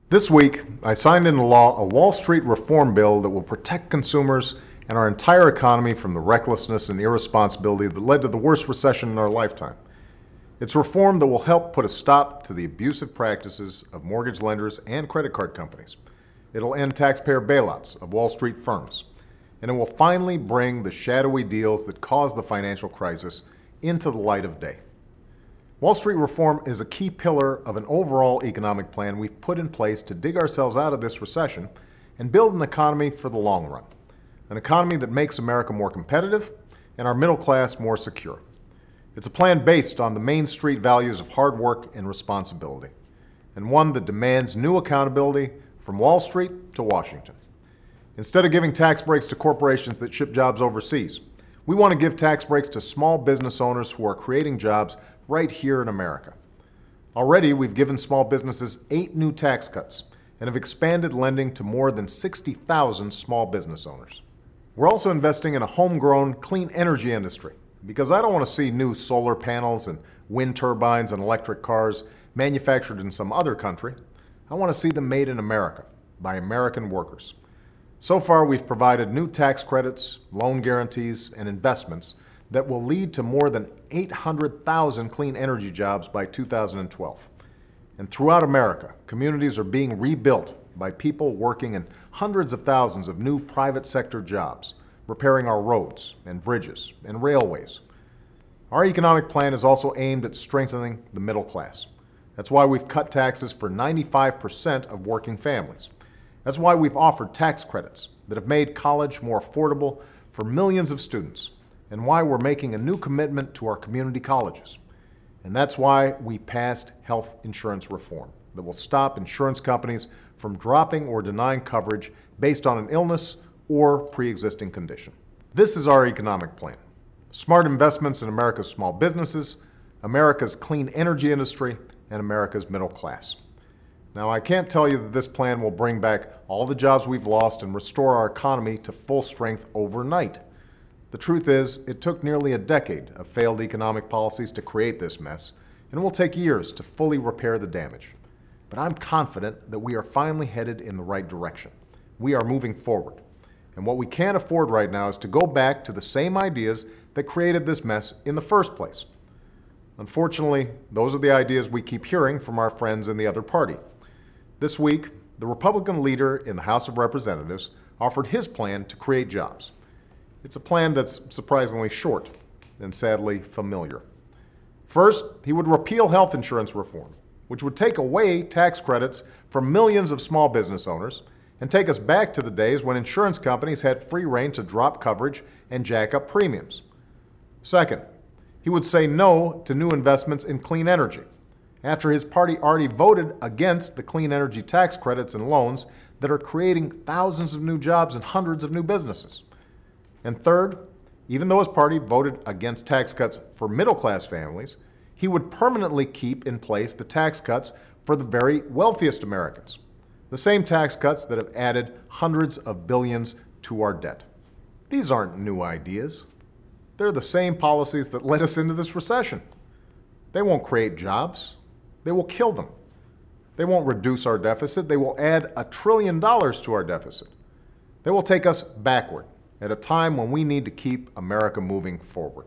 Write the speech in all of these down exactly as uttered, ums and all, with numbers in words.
This week, I signed into law a Wall Street reform bill that will protect consumers and our entire economy from the recklessness and irresponsibility that led to the worst recession in our lifetime. It's reform that will help put a stop to the abusive practices of mortgage lenders and credit card companies. It'll end taxpayer bailouts of Wall Street firms. And it will finally bring the shadowy deals that caused the financial crisis into the light of day. Wall Street reform is a key pillar of an overall economic plan we've put in place to dig ourselves out of this recession and build an economy for the long run. An economy that makes America more competitive and our middle class more secure. It's a plan based on the Main Street values of hard work and responsibility, and one that demands new accountability from Wall Street to Washington. Instead of giving tax breaks to corporations that ship jobs overseas, we want to give tax breaks to small business owners who are creating jobs right here in America. Already, we've given small businesses eight new tax cuts and have expanded lending to more than sixty thousand small business owners. We're also investing in a homegrown clean energy industry because I don't want to see new solar panels and wind turbines and electric cars manufactured in some other country. I want to see them made in America by American workers. So far, we've provided new tax credits, loan guarantees, and investments that will lead to more than eight hundred thousand clean energy jobs by two thousand twelve. And throughout America, communities are being rebuilt by people working in hundreds of thousands of new private sector jobs, repairing our roads and bridges and railways. Our economic plan is also aimed at strengthening the middle class. That's why we've cut taxes for ninety-five percent of working families. That's why we've offered tax credits that have made college more affordable for millions of students, and why we're making a new commitment to our community colleges. And that's why we passed health insurance reform that will stop insurance companies from dropping or denying coverage based on an illness or pre-existing condition. This is our economic plan. Smart investments in America's small businesses, America's clean energy industry, and America's middle class. Now, I can't tell you that this plan will bring back all the jobs we've lost and restore our economy to full strength overnight. The truth is, it took nearly a decade of failed economic policies to create this mess, and it will take years to fully repair the damage. But I'm confident that we are finally headed in the right direction. We are moving forward. And what we can't afford right now is to go back to the same ideas that created this mess in the first place. Unfortunately, those are the ideas we keep hearing from our friends in the other party. This week, the Republican leader in the House of Representatives offered his plan to create jobs. It's a plan that's surprisingly short and sadly familiar. First, he would repeal health insurance reform, which would take away tax credits from millions of small business owners and take us back to the days when insurance companies had free rein to drop coverage and jack up premiums. Second, he would say no to new investments in clean energy, after his party already voted against the clean energy tax credits and loans that are creating thousands of new jobs and hundreds of new businesses. And third, even though his party voted against tax cuts for middle-class families, he would permanently keep in place the tax cuts for the very wealthiest Americans, the same tax cuts that have added hundreds of billions to our debt. These aren't new ideas. They're the same policies that led us into this recession. They won't create jobs. They will kill them. They won't reduce our deficit. They will add a trillion dollars to our deficit. They will take us backward at a time when we need to keep America moving forward.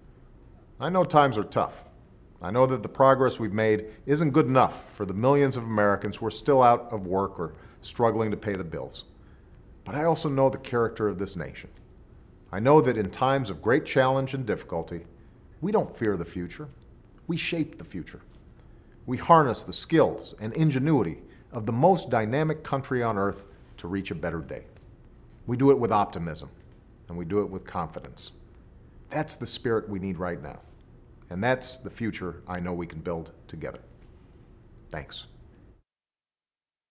I know times are tough. I know that the progress we've made isn't good enough for the millions of Americans who are still out of work or struggling to pay the bills. But I also know the character of this nation. I know that in times of great challenge and difficulty, we don't fear the future. We shape the future. We harness the skills and ingenuity of the most dynamic country on earth to reach a better day. We do it with optimism, and we do it with confidence. That's the spirit we need right now, and that's the future I know we can build together. Thanks.